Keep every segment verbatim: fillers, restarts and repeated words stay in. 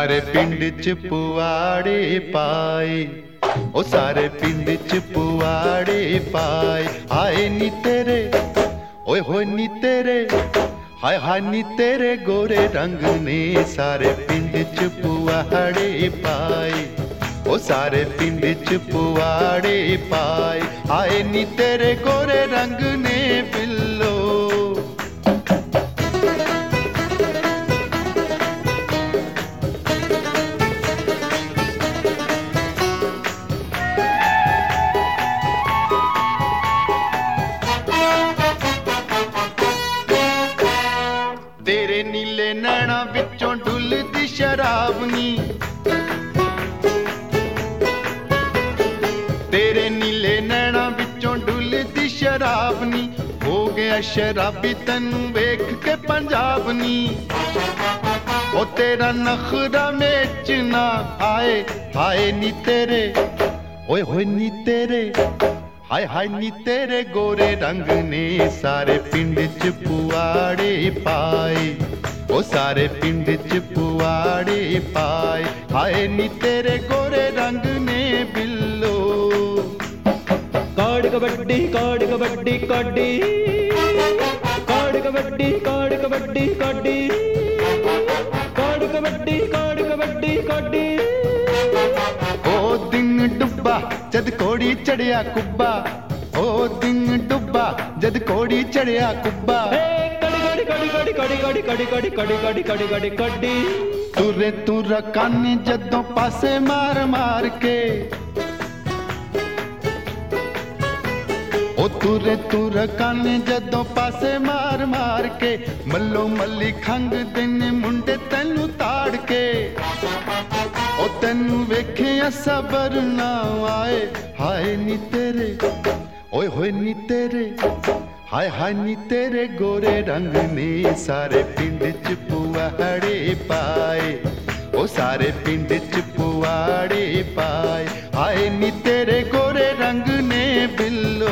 सारे पिंड च पुआड़े पाए, ओ सारे पिंड च पुआड़े पाए। आए नी तेरे ओए होए नी तेरे, हाय हाय नी तेरे गोरे रंग ने सारे पिंड च पुआड़े पाए, ओ सारे पिंड च पुआड़े पाए। आए नी तेरे गोरे रंग ने बिल्लो। तेरे नीले नैना विचों डुलदी शराबनी, तेरे नीले नैना विचों डुलदी शराबनी। हो गया शराबी तैनू वेख के पंजाबनी। ओ तेरा नखरा मेचना आए हाय नी तेरे, ओए होए नी तेरे, हाय हाय नी तेरे गोरे रंग ने सारे पिंड च पुआड़े पाए, ओ सारे पिंड च पुआड़े पाए। हाय नी तेरे गोरे रंग ने बिल्लो। काड़ कबड्डी काड़ कबड्डी काडी, काड़ कबड्डी काड़ कबड्डी काडी, काड़ कबड्डी काड़ कबड्डी काडी। ओ दिन डुब्बा जद कोड़ी चढ़िया कुब्बा, ओ दिन डुब्बा जद कोड़ी चढ़िया कुब्बा। कड़ी कड़ी कड़ी कड़ी कड़ी कड़ी कड़ी कड़ी कड़ी कड़ी कड़ी कड़ी। तुरे तुर कानी जदों पासे मार मार के, ओ तुरे तुर कानी जदों पासे मार मार के। मल्लो मल्ली खंग दिन मुंडे तैनू ताड़ के, ओ तैनू वेखिया सबर ना आए हाय नी तेरे, ओए होए नी तेरे, हाय हाय नी तेरे गोरे रंग ने सारे पिंड च पुआड़े पाए, ओ सारे पिंड च पुआड़े पाए। हाय नी तेरे गोरे रंग ने बिल्लो।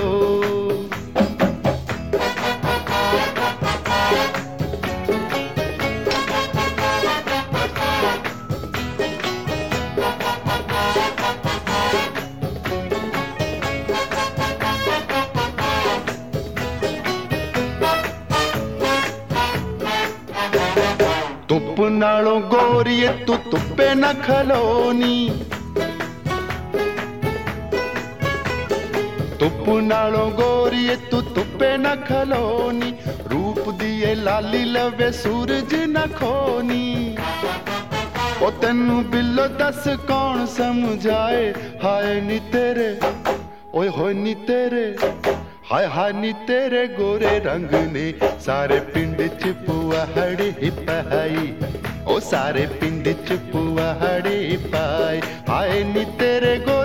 धुप नालों गोरिए तू धुप्पे न खलोनी, धुप नालों गोरिए तू धुप्पे न खलोनी। रूप दिए लाली लवे सूरज न खोनी, ओ तैनू बिल्लो दस कौन समझाए हाय नी तेरे, ओए होए नी तेरे, हाय हाय नी तेरे गोरे रंग ने सारे पिंड च पुआड़े पाई, ओ सारे पिंड च पुआड़े पाए। हाय नी तेरे गोरे